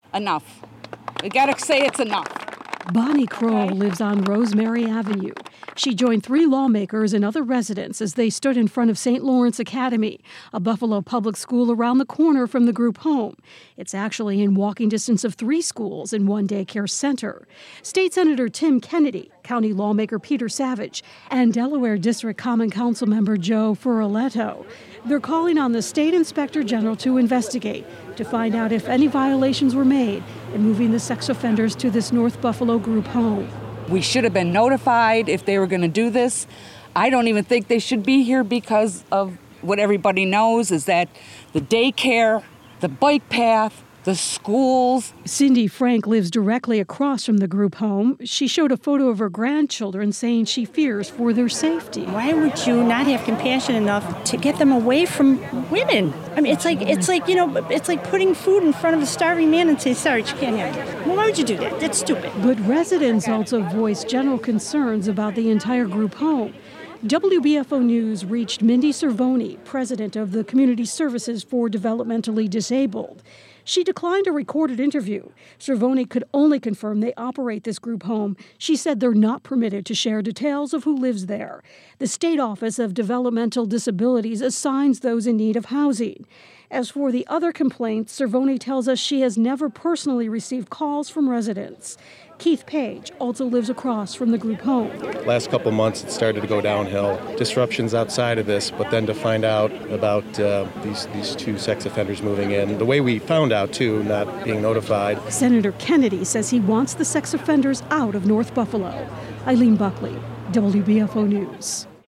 enough. We gotta say it's enough. Bonnie Kroll lives on Rosemary Avenue. She joined 3 lawmakers and other residents as they stood in front of St. Lawrence Academy, a Buffalo public school around the corner from the group home. It's actually in walking distance of 3 schools and 1 daycare center. State Senator Tim Kennedy, County lawmaker Peter Savage, and Delaware District Common Council member Joe Furioletto. They're calling on the State Inspector General to investigate, to find out if any violations were made in moving the sex offenders to this North Buffalo group home. We should have been notified if they were going to do this. I don't even think they should be here because of what everybody knows is that the daycare, the bike path, the schools. Cindy Frank lives directly across from the group home. She showed a photo of her grandchildren saying she fears for their safety. Why would you not have compassion enough to get them away from women? I mean, it's like putting food in front of a starving man and say, sorry, you can't have it. Well, why would you do that? That's stupid. But residents also voiced general concerns about the entire group home. WBFO News reached Mindy Cervoni, president of the Community Services for Developmentally Disabled. She declined a recorded interview. Cervoni could only confirm they operate this group home. She said they're not permitted to share details of who lives there. The State Office of Developmental Disabilities assigns those in need of housing. As for the other complaints, Cervoni tells us she has never personally received calls from residents. Keith Page also lives across from the group home. Last couple months, it started to go downhill. Disruptions outside of this, but then to find out about these 2 sex offenders moving in. The way we found out, too, not being notified. Senator Kennedy says he wants the sex offenders out of North Buffalo. Eileen Buckley, WBFO News.